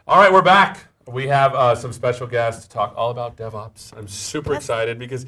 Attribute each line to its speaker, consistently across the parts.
Speaker 1: All right, we're back. We have some special guests to talk all about DevOps. I'm super excited because,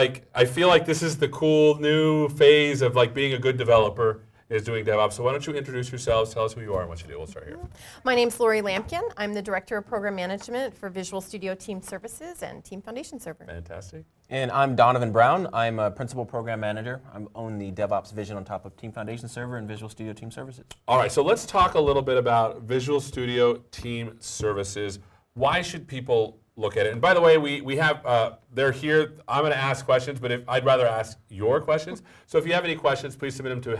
Speaker 1: I feel like this is the cool new phase of being a good developer is doing DevOps. So why don't you introduce yourselves, tell us who you are and what you do. We'll start here.
Speaker 2: My name's Lori Lampkin. I'm the Director of Program Management for Visual Studio Team Services and Team Foundation Server.
Speaker 1: Fantastic.
Speaker 3: And I'm Donovan Brown. I'm a Principal Program Manager. I own the DevOps vision on top of Team Foundation Server and Visual Studio Team Services.
Speaker 1: All right, so let's talk a little bit about Visual Studio Team Services. Why should people look at it? And by the way, we have, they're here. I'm going to ask questions, but I'd rather ask your questions. So if you have any questions, please submit them to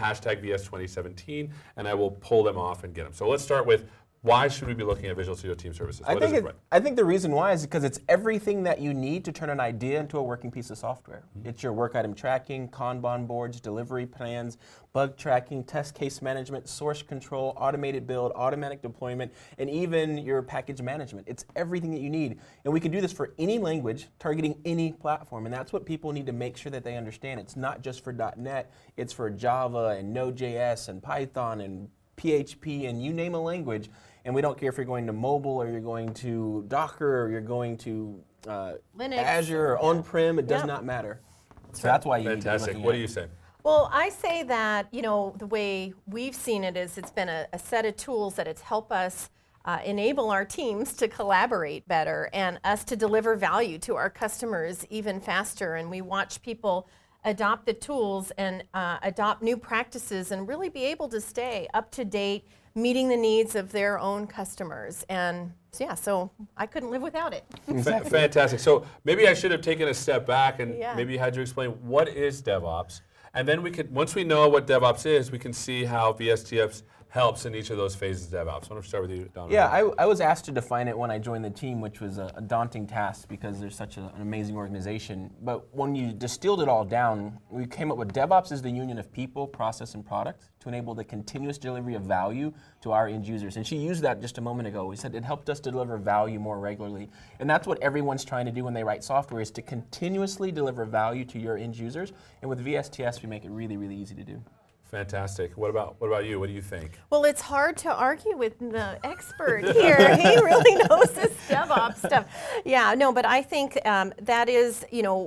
Speaker 1: #VS2017, and I will pull them off and get them. So let's start with, why should we be looking at Visual Studio Team Services?
Speaker 3: I think the reason why is because it's everything that you need to turn an idea into a working piece of software. Mm-hmm. It's your work item tracking, Kanban boards, delivery plans, bug tracking, test case management, source control, automated build, automatic deployment, and even your package management. It's everything that you need. And we can do this for any language, targeting any platform. And that's what people need to make sure that they understand. It's not just for .NET, it's for Java and Node.js and Python and PHP and you name a language. And we don't care if you're going to mobile or you're going to Docker or you're going to
Speaker 2: Linux,
Speaker 3: Azure or on-prem. It does not matter. So that's why you need to be looking at it.
Speaker 1: What do you say?
Speaker 2: Well, I say that, the way we've seen it is it's been a set of tools that it's helped us enable our teams to collaborate better and us to deliver value to our customers even faster. And we watch people adopt the tools and adopt new practices and really be able to stay up to date, meeting the needs of their own customers. And so I couldn't live without it.
Speaker 1: Fantastic. So maybe I should have taken a step back and maybe had you explain what is DevOps. And then once we know what DevOps is, we can see how VSTS helps in each of those phases of DevOps. I want to start with you, Donovan.
Speaker 3: Yeah, I was asked to define it when I joined the team, which was a daunting task because there's such an amazing organization. But when you distilled it all down, we came up with DevOps is the union of people, process, and product to enable the continuous delivery of value to our end users. And she used that just a moment ago. We said it helped us deliver value more regularly. And that's what everyone's trying to do when they write software, is to continuously deliver value to your end users. And with VSTS, we make it really, really easy to do.
Speaker 1: Fantastic. What about you? What do you think?
Speaker 2: Well, it's hard to argue with the expert here. He really knows this DevOps stuff. Yeah, no, but I think that is,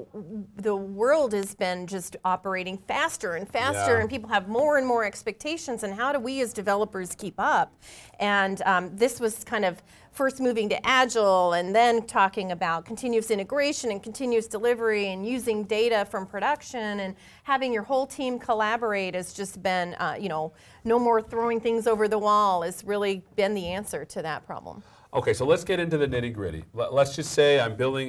Speaker 2: the world has been just operating faster and faster, and people have more and more expectations, and how do we as developers keep up? And this was kind of first moving to Agile and then talking about continuous integration and continuous delivery and using data from production and having your whole team collaborate has just been, no more throwing things over the wall has really been the answer to that problem.
Speaker 1: Okay, so let's get into the nitty gritty. Let's just say I'm building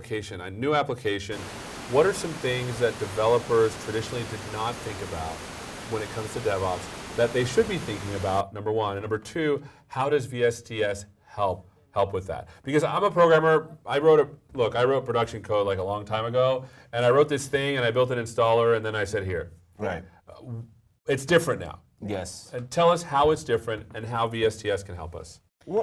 Speaker 1: a new application. What are some things that developers traditionally did not think about when it comes to DevOps that they should be thinking about, number one? And number two, how does VSTS help with that? Because I'm a programmer. I wrote production code a long time ago, and I wrote this thing, and I built an installer, and then I said, here.
Speaker 3: Right.
Speaker 1: It's different now.
Speaker 3: Yes.
Speaker 1: And tell us how it's different and how VSTS can help us.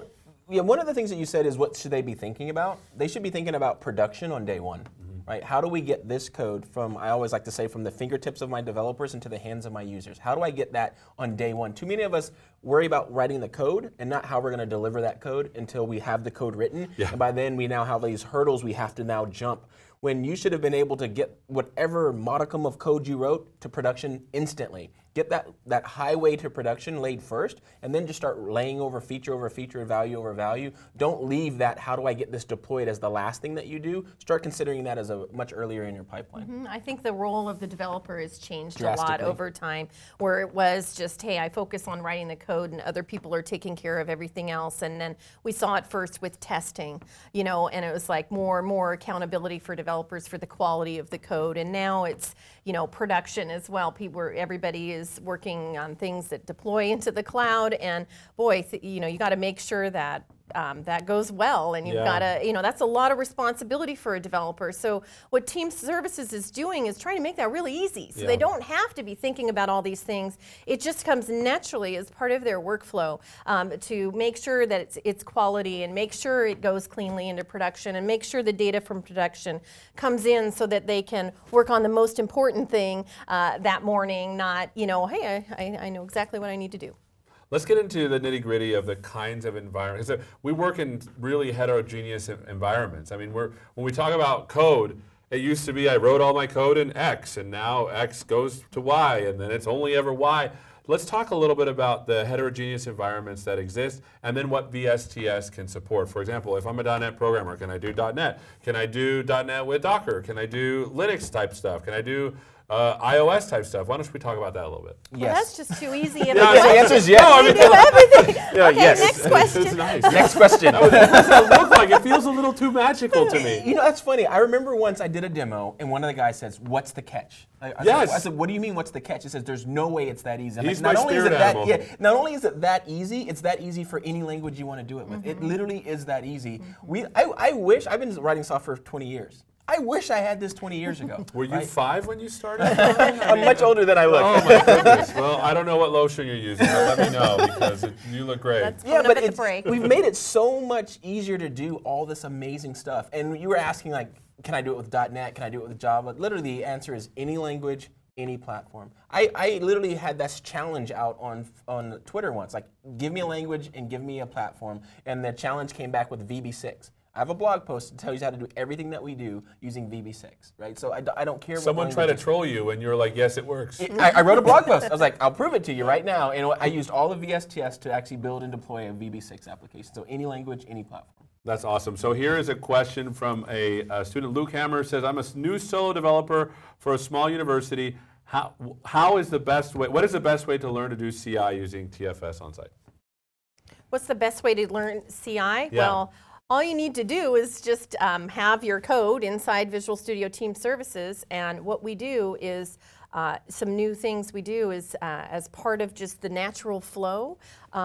Speaker 3: One of the things that you said is, what should they be thinking about? They should be thinking about production on day one. Right? How do we get this code from, I always like to say, from the fingertips of my developers into the hands of my users? How do I get that on day one? Too many of us worry about writing the code and not how we're going to deliver that code until we have the code written. Yeah. And by then we now have these hurdles we have to now jump, when you should have been able to get whatever modicum of code you wrote to production instantly. Get that highway to production laid first, and then just start laying over feature, value over value. Don't leave that, how do I get this deployed, as the last thing that you do. Start considering that as a much earlier in your pipeline.
Speaker 2: Mm-hmm. I think the role of the developer has changed a lot over time, where it was just, hey, I focus on writing the code and other people are taking care of everything else. And then we saw it first with testing, and it was more and more accountability for developers for the quality of the code. And now it's, production as well. Everybody is working on things that deploy into the cloud, and boy, you got to make sure that that goes well, and you've got to, that's a lot of responsibility for a developer. So what Team Services is doing is trying to make that really easy, so they don't have to be thinking about all these things. It just comes naturally as part of their workflow to make sure that it's quality, and make sure it goes cleanly into production, and make sure the data from production comes in so that they can work on the most important thing that morning, not, hey, I know exactly what I need to do.
Speaker 1: Let's get into the nitty gritty of the kinds of environments. We work in really heterogeneous environments. I mean, when we talk about code, it used to be I wrote all my code in X, and now X goes to Y, and then it's only ever Y. Let's talk a little bit about the heterogeneous environments that exist, and then what VSTS can support. For example, if I'm a .NET programmer, can I do .NET? Can I do .NET with Docker? Can I do Linux type stuff? Can I do iOS type stuff? Why don't we talk about that a little bit?
Speaker 2: Well, that's just too easy.
Speaker 3: The answer is yes.
Speaker 1: No, I mean,
Speaker 2: We do everything. Okay,
Speaker 3: yes.
Speaker 2: next question.
Speaker 1: It's nice.
Speaker 3: Next question.
Speaker 1: What does that look like? It feels a little too magical to me.
Speaker 3: You know, that's funny. I remember once I did a demo, and one of the guys says, "What's the catch?" I said, "What do you mean? What's the catch?" He says, "There's no way it's that easy." I'm
Speaker 1: He's
Speaker 3: like,
Speaker 1: my spirit animal.
Speaker 3: Not only is it that easy, it's that easy for any language you want to do it with. It literally is that easy. I wish I've been writing software for 20 years. I wish I had this 20 years ago.
Speaker 1: Were you 5 when you started?
Speaker 3: I'm much older than I look.
Speaker 1: Oh my goodness. Well, I don't know what lotion you're using, but let me know because you look great.
Speaker 2: That's coming up at the break.
Speaker 3: We've made it so much easier to do all this amazing stuff. And you were asking, like, can I do it with .NET? Can I do it with Java? Literally, the answer is any language, any platform. I literally had this challenge out on Twitter once, like, give me a language and give me a platform. And the challenge came back with VB6. I have a blog post that tells you how to do everything that we do using VB6, right? So I don't care.
Speaker 1: Someone tried to troll you, and you're like, "Yes, it works."
Speaker 3: I wrote a blog post. I was like, "I'll prove it to you right now." And I used all of VSTS to actually build and deploy a VB6 application. So any language, any platform.
Speaker 1: That's awesome. So here is a question from a student. Luke Hammer says, "I'm a new solo developer for a small university. How is the best way? What is the best way to learn to do CI using TFS on site?"
Speaker 2: What's the best way to learn CI?
Speaker 1: Yeah.
Speaker 2: Well, all you need to do is just have your code inside Visual Studio Team Services, and what we do is some new things we do is as part of just the natural flow,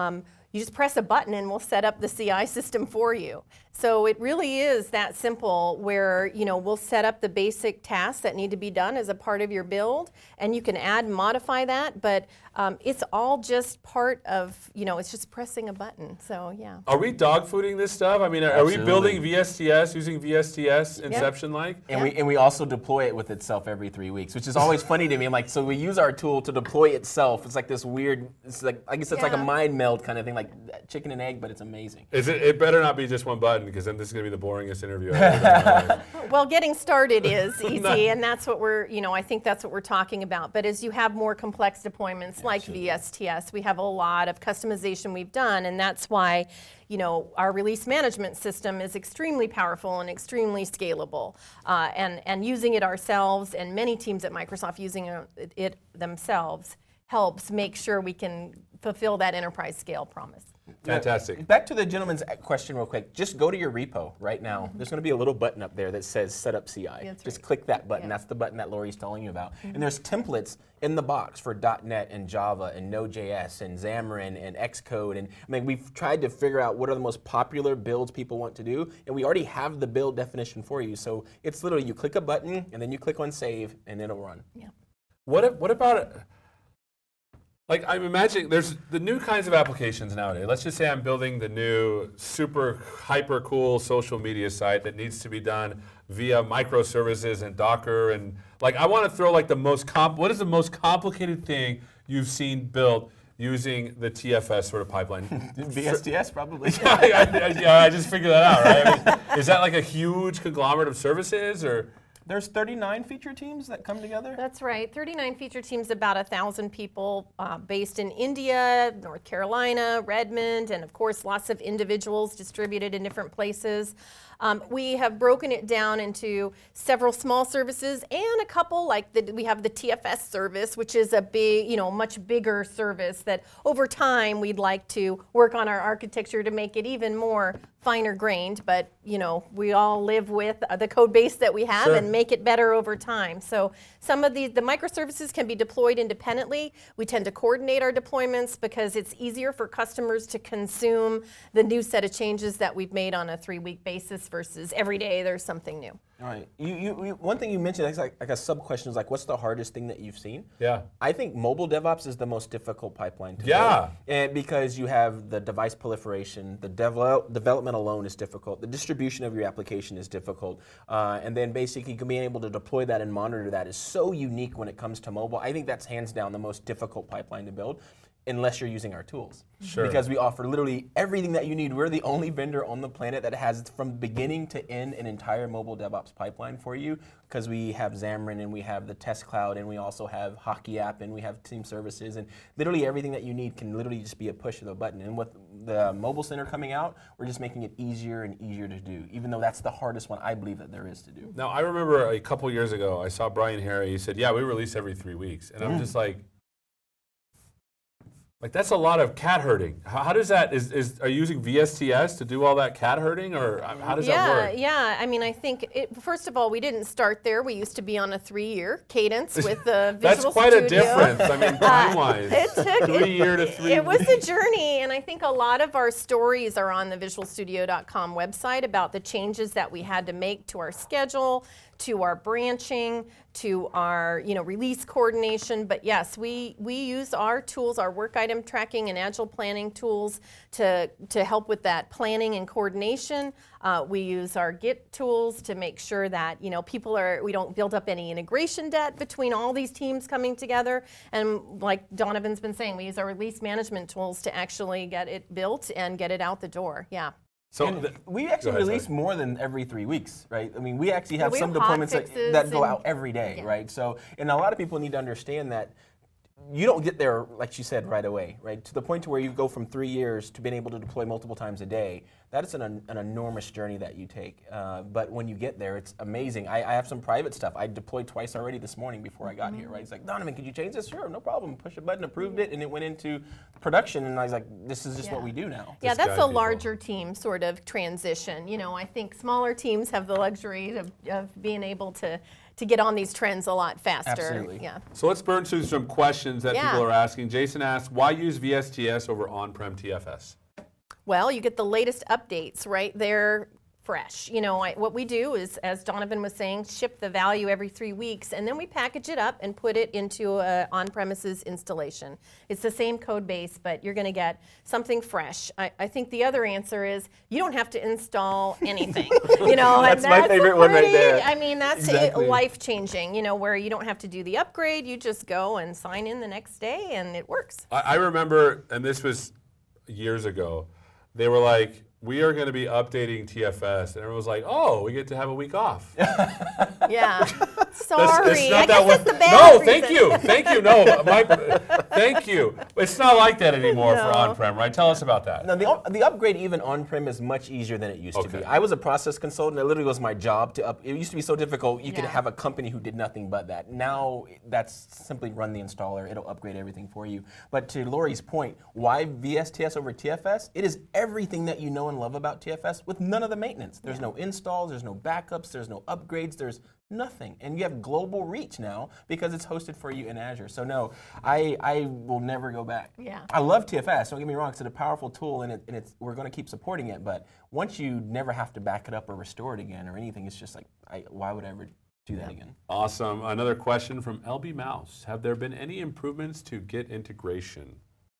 Speaker 2: you just press a button and we'll set up the CI system for you. So it really is that simple where, you know, we'll set up the basic tasks that need to be done as a part of your build, and you can add and modify that, but it's all just part of, you know, it's just pressing a button. So yeah.
Speaker 1: Are we dog fooding this stuff? I mean, are we building VSTS using VSTS Inception-like?
Speaker 3: And we also deploy it with itself every 3 weeks, which is always funny to me. I'm like, so we use our tool to deploy itself. It's like this weird, it's like, I guess it's like a mind meld kind of thing, like chicken and egg, but it's amazing.
Speaker 1: It better not be just one button, because then this is going to be the boringest interview I've ever done.
Speaker 2: Well, getting started is easy, and that's what we're, you know, I think that's what we're talking about. But as you have more complex deployments like VSTS, we have a lot of customization we've done, and that's why, you know, our release management system is extremely powerful and extremely scalable. And using it ourselves, and many teams at Microsoft using it themselves, helps make sure we can fulfill that enterprise scale promise.
Speaker 1: Fantastic.
Speaker 3: Back to the gentleman's question real quick. Just go to your repo right now. There's going to be a little button up there that says Set Up CI. Just click that button. That's the button that Lori's telling you about. And there's templates in the box for .NET and Java and Node.js and Xamarin and Xcode. And I mean, we've tried to figure out what are the most popular builds people want to do, and we already have the build definition for you. So it's literally you click a button and then you click on Save and it'll run.
Speaker 2: Yeah.
Speaker 1: What about it? Like, I'm imagining there's the new kinds of applications nowadays. Let's just say I'm building the new super hyper cool social media site that needs to be done via microservices and Docker, and like I want to throw like the most what is the most complicated thing you've seen built using the TFS sort of pipeline?
Speaker 3: VSTS probably.
Speaker 1: I just figured that out, right? I mean, is that like a huge conglomerate of services, or?
Speaker 3: There's 39 feature teams that come together?
Speaker 2: That's right. 39 feature teams, about 1,000 people based in India, North Carolina, Redmond, and of course lots of individuals distributed in different places. We have broken it down into several small services and a couple, like we have the TFS service, which is a big, you know, much bigger service that over time we'd like to work on our architecture to make it even more finer grained, but you know, we all live with the code base that we have and make it better over time. So some of the microservices can be deployed independently. We tend to coordinate our deployments because it's easier for customers to consume the new set of changes that we've made on a 3-week basis versus every day there's something new.
Speaker 3: All right. One thing you mentioned, that's like a sub-question, is like, what's the hardest thing that you've seen?
Speaker 1: Yeah.
Speaker 3: I think mobile DevOps is the most difficult pipeline to
Speaker 1: build.
Speaker 3: And because you have the device proliferation, the development alone is difficult, the distribution of your application is difficult, and then basically being able to deploy that and monitor that is so unique when it comes to mobile. I think that's hands down the most difficult pipeline to build. unless you're using our tools.
Speaker 1: Sure.
Speaker 3: Because we offer literally everything that you need. We're the only vendor on the planet that has from beginning to end an entire mobile DevOps pipeline for you, because we have Xamarin and we have the Test Cloud and we also have Hockey app and we have Team Services, and literally everything that you need can literally just be a push of a button. And with the Mobile Center coming out, we're just making it easier and easier to do, even though that's the hardest one I believe that there is to do.
Speaker 1: Now, I remember a couple years ago, I saw Brian Harry, he said, yeah, we release every 3 weeks. And I'm just like, that's a lot of cat herding. How does that, are you using VSTS to do all that cat herding, or how does that work?
Speaker 2: Yeah, I mean, I think, first of all, we didn't start there. We used to be on a 3-year cadence with the Visual
Speaker 1: That's quite
Speaker 2: Studio.
Speaker 1: a difference, I mean, time-wise.
Speaker 2: It took
Speaker 1: 3 year to 3
Speaker 2: It was
Speaker 1: weeks.
Speaker 2: a journey, and I think a lot of our stories are on the visualstudio.com website about the changes that we had to make to our schedule, to our branching, to our release coordination. But yes, we use our tools, our work item tracking and agile planning tools to help with that planning and coordination. We use our Git tools to make sure that we don't build up any integration debt between all these teams coming together. And like Donovan's been saying, we use our release management tools to actually get it built and get it out the door. Yeah.
Speaker 1: So
Speaker 3: we actually
Speaker 1: ahead,
Speaker 3: release
Speaker 1: sorry.
Speaker 3: more than every 3 weeks, right? I mean, we actually have
Speaker 2: we
Speaker 3: some
Speaker 2: have hot
Speaker 3: deployments
Speaker 2: fixes
Speaker 3: that go
Speaker 2: and-
Speaker 3: out every day,
Speaker 2: Yeah.
Speaker 3: right? So, and a lot of people need to understand that you don't get there, like you said, right away, right? To the point to where you go from 3 years to being able to deploy multiple times a day. That is an enormous journey that you take. But when you get there, it's amazing. I have some private stuff. I deployed twice already this morning before I got here, right? It's like, Donovan, could you change this? Sure, no problem. Push a button, approved it, and it went into production. And I was like, this is just what we do now.
Speaker 2: Yeah,
Speaker 1: Just
Speaker 2: that's
Speaker 1: guide
Speaker 2: a
Speaker 1: people.
Speaker 2: larger team sort of transition. I think smaller teams have the luxury of being able to get on these trends a lot faster.
Speaker 3: Absolutely.
Speaker 2: Yeah.
Speaker 1: So let's burn through some questions that
Speaker 2: Yeah.
Speaker 1: people are asking. Jason asks, why use VSTS over on-prem TFS?
Speaker 2: Well, you get the latest updates right there fresh. What we do is, as Donovan was saying, ship the value every 3 weeks, and then we package it up and put it into an on-premises installation. It's the same code base, but you're going to get something fresh. I think the other answer is you don't have to install anything.
Speaker 3: That's my favorite one right there.
Speaker 2: I mean, that's
Speaker 3: Exactly.
Speaker 2: life-changing, where you don't have to do the upgrade. You just go and sign in the next day, and it works.
Speaker 1: I remember, and this was years ago, they were like, we are going to be updating TFS. And everyone was like, oh, we get to have a week off.
Speaker 2: Yeah. Sorry.
Speaker 1: It's
Speaker 2: I
Speaker 1: not
Speaker 2: guess
Speaker 1: that
Speaker 2: that's the bad
Speaker 1: No,
Speaker 2: reason.
Speaker 1: thank you. Thank you. No, thank you. It's not like that anymore for
Speaker 2: No.
Speaker 1: on-prem, right? Tell us about that.
Speaker 3: Now, the upgrade even on-prem is much easier than it used to
Speaker 1: Okay.
Speaker 3: be. I was a process consultant. It literally was my job to up. It used to be so difficult. You could
Speaker 2: Yeah.
Speaker 3: have a company who did nothing but that. Now, that's simply run the installer. It'll upgrade everything for you. But to Lori's point, why VSTS over TFS? It is everything that you know and love about TFS with none of the maintenance. There's no installs, there's no backups, there's no upgrades, there's nothing. And you have global reach now because it's hosted for you in Azure. So no, I will never go back.
Speaker 2: Yeah.
Speaker 3: I love TFS, don't get me wrong, it's a powerful tool and we're going to keep supporting it, but once you never have to back it up or restore it again or anything, it's just like, why would I ever do that again?
Speaker 1: Awesome. Another question from LB Mouse. Have there been any improvements to Git integration?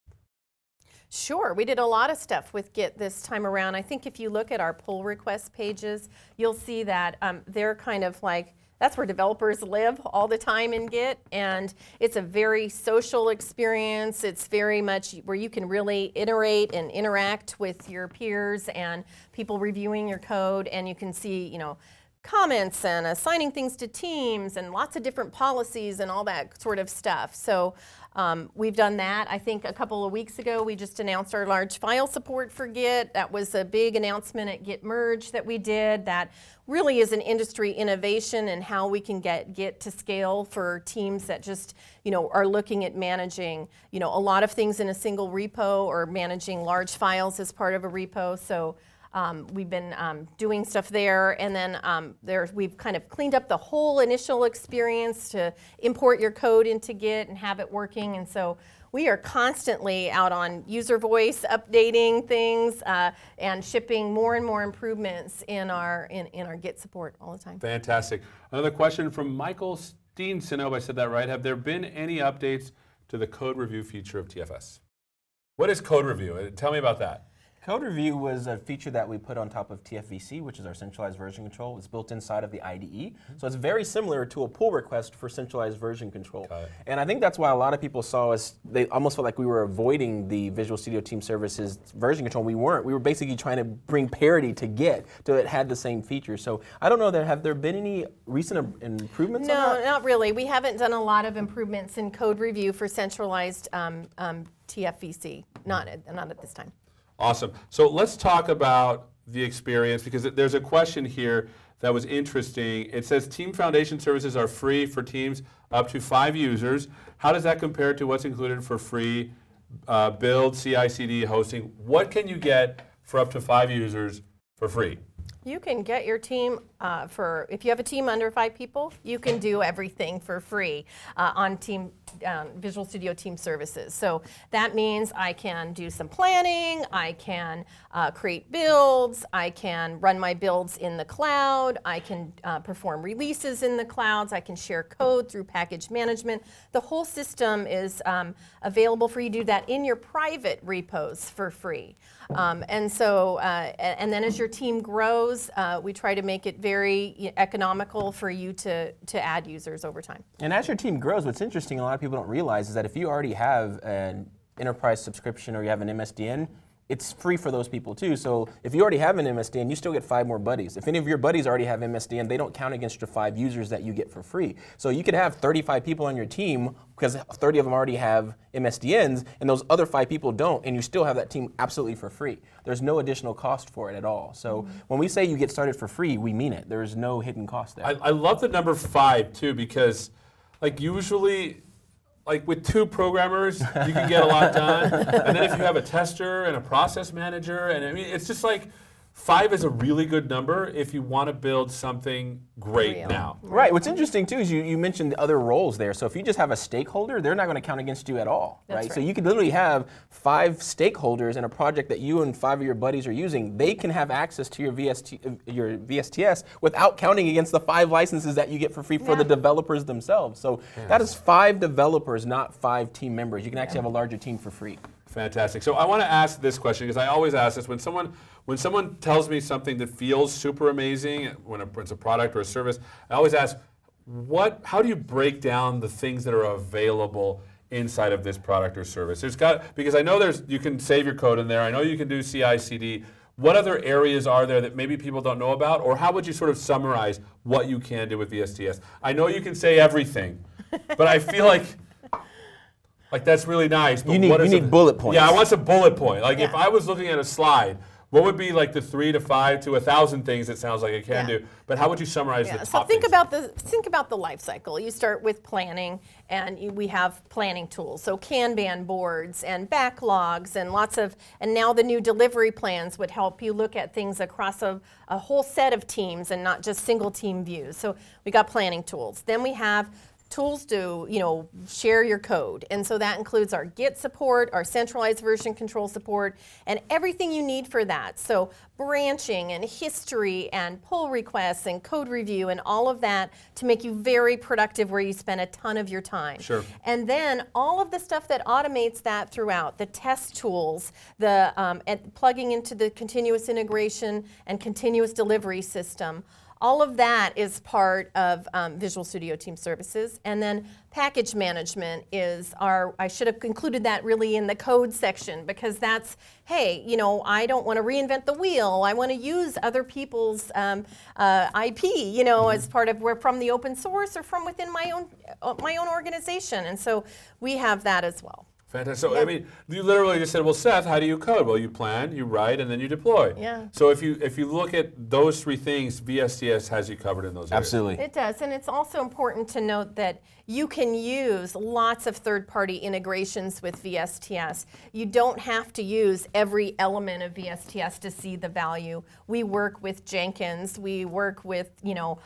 Speaker 2: Sure, we did a lot of stuff with Git this time around. I think if you look at our pull request pages, you'll see that they're kind of like, that's where developers live all the time in Git, and it's a very social experience. It's very much where you can really iterate and interact with your peers and people reviewing your code, and you can see, comments and assigning things to teams and lots of different policies and all that sort of stuff. So we've done that. I think a couple of weeks ago we just announced our large file support for Git. That was a big announcement at Git Merge that we did. That really is an industry innovation in how we can get Git to scale for teams that just are looking at managing a lot of things in a single repo or managing large files as part of a repo. So we've been doing stuff there, and then we've kind of cleaned up the whole initial experience to import your code into Git and have it working. And so we are constantly out on user voice, updating things, and shipping more and more improvements in our Git support all the time.
Speaker 1: Fantastic. Another question from Michael Steenson. I hope I said that right. Have there been any updates to the code review feature of TFS? What is code review? Tell me about that.
Speaker 3: Code Review was a feature that we put on top of TFVC, which is our centralized version control. It's built inside of the IDE. So it's very similar to a pull request for centralized version control. And I think that's why a lot of people saw us, they almost felt like we were avoiding the Visual Studio Team Services version control. We weren't. We were basically trying to bring parity to Git so it had the same features. So I don't know, have there been any recent improvements on that?
Speaker 2: No, not really. We haven't done a lot of improvements in Code Review for centralized TFVC. Not at this time.
Speaker 1: Awesome. So let's talk about the experience, because there's a question here that was interesting. It says Team Foundation services are free for teams up to 5 users. How does that compare to what's included for free build, CI/CD, hosting? What can you get for up to 5 users for free?
Speaker 2: You can get your team if you have a team under 5 people, you can do everything for free on Visual Studio Team Services. So that means I can do some planning, I can create builds, I can run my builds in the cloud, I can perform releases in the clouds, I can share code through package management. The whole system is available for you to do that in your private repos for free. And then as your team grows, we try to make it very economical for you to add users over time.
Speaker 3: And as your team grows, what's interesting, a lot of people don't realize, is that if you already have an enterprise subscription or you have an MSDN, it's free for those people too. So if you already have an MSDN, you still get 5 more buddies. If any of your buddies already have MSDN, they don't count against your 5 users that you get for free. So you could have 35 people on your team because 30 of them already have MSDNs and those other 5 people don't, and you still have that team absolutely for free. There's no additional cost for it at all. So when we say you get started for free, we mean it. There's no hidden cost there.
Speaker 1: I love the number 5 too, because like usually, like with 2 programmers, you can get a lot done. And then if you have a tester and a process manager, and I mean, it's just like 5 is a really good number if you want to build something great now.
Speaker 3: Right. What's interesting too is you mentioned other roles there. So if you just have a stakeholder, they're not going to count against you at all. Right? So you could literally have 5 stakeholders in a project that you and 5 of your buddies are using. They can have access to your VSTS without counting against the 5 licenses that you get for free for the developers themselves. So that is 5 developers, not 5 team members. You can actually have a larger team for free.
Speaker 1: Fantastic. So I want to ask this question, because I always ask this when someone tells me something that feels super amazing, when it's a product or a service, I always ask, how do you break down the things that are available inside of this product or service? Because I know you can save your code in there. I know you can do CI/CD. What other areas are there that maybe people don't know about, or how would you sort of summarize what you can do with VSTS? I know you can say everything, but I feel like that's really nice. But
Speaker 3: you need bullet points.
Speaker 1: Yeah, I want some bullet point. Like if I was looking at a slide, what would be like the 3 to 5 to 1,000 things it sounds like it can do? But how would you summarize the top
Speaker 2: So think
Speaker 1: things?
Speaker 2: about the life cycle. You start with planning, and we have planning tools. So Kanban boards and backlogs and and now the new delivery plans would help you look at things across a whole set of teams and not just single team views. So we got planning tools. Then we have tools to share your code, and so that includes our Git support, our centralized version control support, and everything you need for that. So branching and history and pull requests and code review and all of that to make you very productive, where you spend a ton of your time.
Speaker 1: Sure.
Speaker 2: And then all of the stuff that automates that throughout, the test tools, the plugging into the continuous integration and continuous delivery system. All of that is part of Visual Studio Team Services. And then package management is I should have included that really in the code section, because that's, hey, I don't want to reinvent the wheel. I want to use other people's IP, as part of from the open source or from within my own organization. And so we have that as well.
Speaker 1: Fantastic. So, I mean, you literally just said, well, Seth, how do you code? Well, you plan, you write, and then you deploy.
Speaker 2: Yeah.
Speaker 1: So if you look at those 3 things, VSTS has you covered in those areas.
Speaker 3: Absolutely.
Speaker 2: It does, and it's also important to note that you can use lots of third-party integrations with VSTS. You don't have to use every element of VSTS to see the value. We work with Jenkins. We work with, the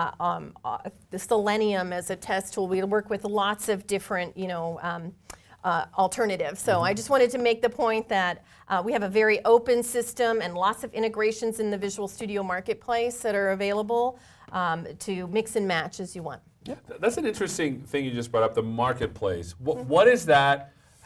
Speaker 2: Selenium as a test tool. We work with lots of different, alternative. So I just wanted to make the point that we have a very open system and lots of integrations in the Visual Studio Marketplace that are available to mix and match as you want.
Speaker 1: Yeah. That's an interesting thing you just brought up, the marketplace. What is that?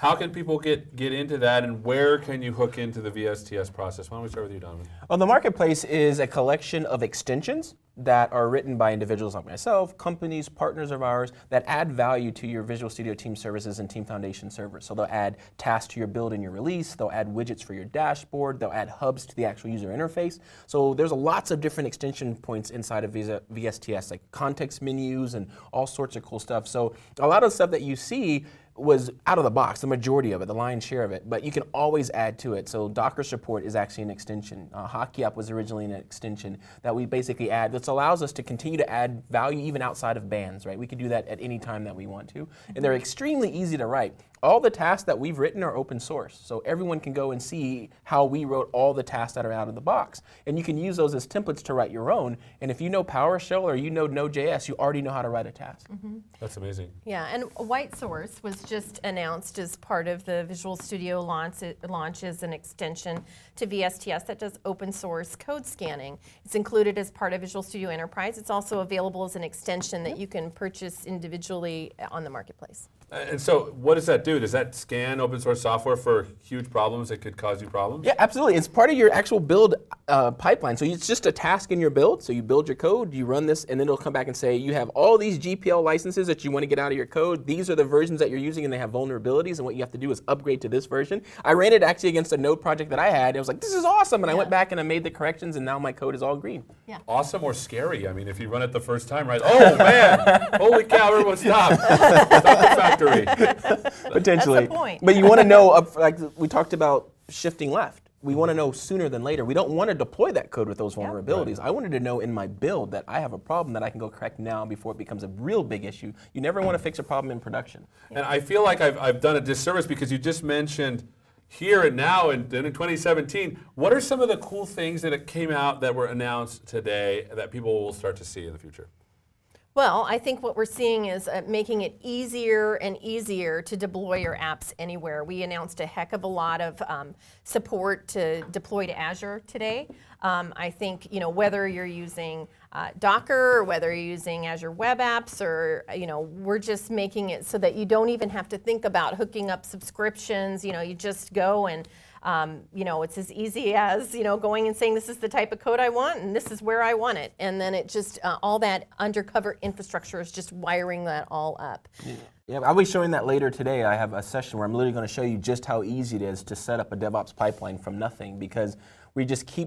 Speaker 1: How can people get into that, and where can you hook into the VSTS process? Why don't we start with you, Donovan?
Speaker 3: Well, the marketplace is a collection of extensions that are written by individuals like myself, companies, partners of ours, that add value to your Visual Studio Team Services and Team Foundation servers. So they'll add tasks to your build and your release, they'll add widgets for your dashboard, they'll add hubs to the actual user interface. So there's lots of different extension points inside of VSTS, like context menus and all sorts of cool stuff. So a lot of the stuff that you see was out of the box, the majority of it, the lion's share of it, but you can always add to it. So Docker support is actually an extension. Hotkey App was originally an extension that we basically add. This allows us to continue to add value even outside of bands, right? We can do that at any time that we want to, and they're extremely easy to write. All the tasks that we've written are open source, so everyone can go and see how we wrote all the tasks that are out of the box. And you can use those as templates to write your own, and if you know PowerShell or you know Node.js, you already know how to write a task.
Speaker 1: That's amazing.
Speaker 2: Yeah, and White Source was just announced as part of the Visual Studio launch. It launches an extension to VSTS that does open source code scanning. It's included as part of Visual Studio Enterprise. It's also available as an extension that you can purchase individually on the marketplace.
Speaker 1: And so what does that do? Does that scan open source software for huge problems that could cause you problems?
Speaker 3: Yeah, absolutely. It's part of your actual build pipeline. So it's just a task in your build. So you build your code, you run this, and then it'll come back and say, you have all these GPL licenses that you want to get out of your code. These are the versions that you're using, and they have vulnerabilities, and what you have to do is upgrade to this version. I ran it actually against a Node project that I had. I was like, this is awesome. And I went back and I made the corrections, and now my code is all green.
Speaker 2: Yeah.
Speaker 1: Awesome or scary? I mean, if you run it the first time, right? Oh, man. Holy cow, everyone stop. Stop the factory.
Speaker 3: Potentially.
Speaker 2: That's the point.
Speaker 3: But you want to know, like we talked about shifting left. We want to know sooner than later. We don't want to deploy that code with those vulnerabilities.
Speaker 1: Right.
Speaker 3: I wanted to know in my build that I have a problem that I can go correct now before it becomes a real big issue. You never want to fix a problem in production.
Speaker 1: And I feel like I've done a disservice because you just mentioned here and now and in 2017. What are some of the cool things that came out that were announced today that people will start to see in the future?
Speaker 2: Well, I think what we're seeing is making it easier and easier to deploy your apps anywhere. We announced a heck of a lot of support to deploy to Azure today. I think, you know, whether you're using Docker or whether you're using Azure Web Apps, or, you know, we're just making it so that you don't even have to think about hooking up subscriptions. You know, you just go and you know, it's as easy as, you know, going and saying this is the type of code I want and this is where I want it. And then it just, all that undercover infrastructure is just wiring that all up.
Speaker 3: Yeah, I'll be showing that later today. I have a session where I'm literally going to show you just how easy it is to set up a DevOps pipeline from nothing, because we just keep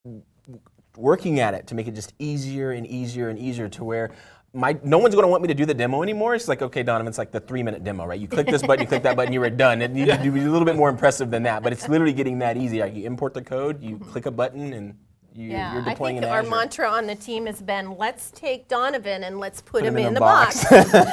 Speaker 3: working at it to make it just easier and easier and easier to where no one's going to want me to do the demo anymore. It's like, okay, Donovan, it's like the 3-minute demo, right? You click this button, you click that button, you were done. And you need to be a little bit more impressive than that, but it's literally getting that easy. Like you import the code, you click a button, and you're deploying in Azure.
Speaker 2: I think our mantra on the team has been, let's take Donovan and let's put him in the box.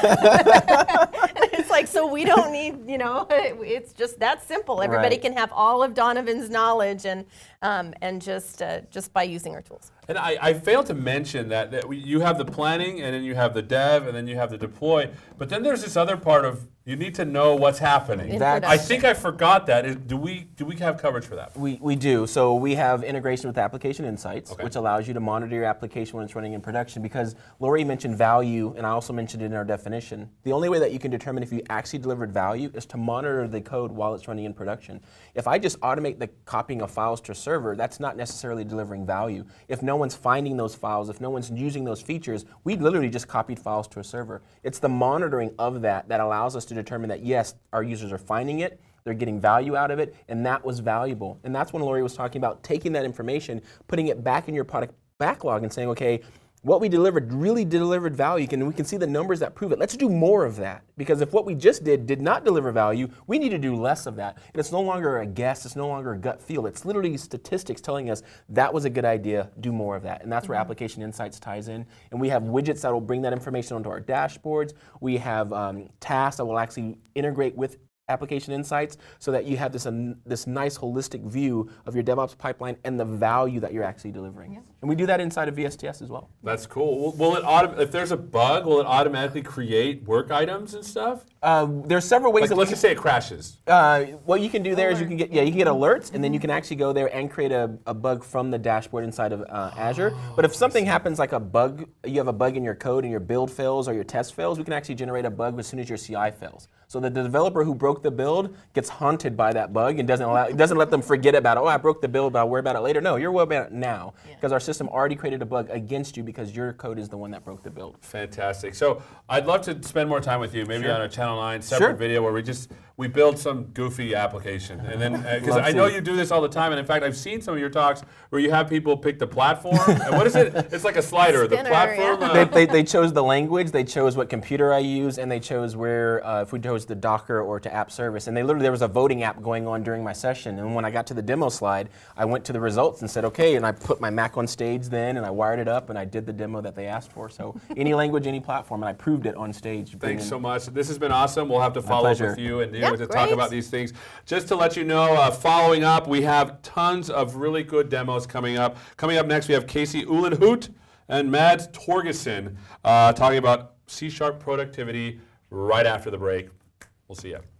Speaker 2: It's like, so we don't need, you know, it's just that simple. Everybody can have all of Donovan's knowledge and just by using our tools.
Speaker 1: And I failed to mention that you have the planning, and then you have the dev, and then you have the deploy. But then there's this other part of you need to know what's happening. I think I forgot that. Do we have coverage for that?
Speaker 3: We do. So we have integration with Application Insights,
Speaker 1: okay,
Speaker 3: which allows you to monitor your application when it's running in production. Because Lori mentioned value, and I also mentioned it in our definition. The only way that you can determine if you actually delivered value is to monitor the code while it's running in production. If I just automate the copying of files to a server, that's not necessarily delivering value. If no one's finding those files, if no one's using those features, we literally just copied files to a server. It's the monitoring of that allows us to determine that, yes, our users are finding it, they're getting value out of it, and that was valuable. And that's when Lori was talking about taking that information, putting it back in your product backlog and saying, okay, what we delivered really delivered value, and we can see the numbers that prove it. Let's do more of that. Because if what we just did not deliver value, we need to do less of that. And it's no longer a guess, it's no longer a gut feel. It's literally statistics telling us that was a good idea, do more of that. And that's where Application Insights ties in. And we have widgets that will bring that information onto our dashboards. We have tasks that will actually integrate with Application Insights so that you have this nice holistic view of your DevOps pipeline and the value that you're actually delivering. Yeah. And we do that inside of VSTS as well.
Speaker 1: That's cool. Will it if there's a bug, will it automatically create work items and stuff?
Speaker 3: There's several ways
Speaker 1: Like,
Speaker 3: that
Speaker 1: let's just say it crashes.
Speaker 3: what you can do there is you can get alerts, and then you can actually go there and create a bug from the dashboard inside of Azure. But if something happens like a bug, you have a bug in your code and your build fails or your test fails, we can actually generate a bug as soon as your CI fails. So that the developer who broke the build gets haunted by that bug and doesn't let them forget about it. Oh, I broke the build, but I'll worry about it later. No, you're worried about it now because our system already created a bug against you because your code is the one that broke the build.
Speaker 1: Fantastic. So I'd love to spend more time with you, maybe on a Channel 9 separate
Speaker 3: Sure.
Speaker 1: video where we build some goofy application. And then, because I know you do this all the time, and in fact, I've seen some of your talks where you have people pick the platform. And what is it? It's like a slider. The
Speaker 2: Spinner,
Speaker 1: platform.
Speaker 3: They chose the language, they chose what computer I use, and they chose where, if we chose the Docker or to app service. And there was a voting app going on during my session. And when I got to the demo slide, I went to the results and said, okay, and I put my Mac on stage then, and I wired it up, and I did the demo that they asked for. So any language, any platform, and I proved it on stage.
Speaker 1: Thanks so much. This has been awesome. We'll have to follow up with you and to talk
Speaker 2: great.
Speaker 1: about these things. Just to let you know, following up, we have tons of really good demos coming up. Coming up next, we have Casey Uhlenhout and Mads Torgersen talking about C# productivity right after the break. We'll see you.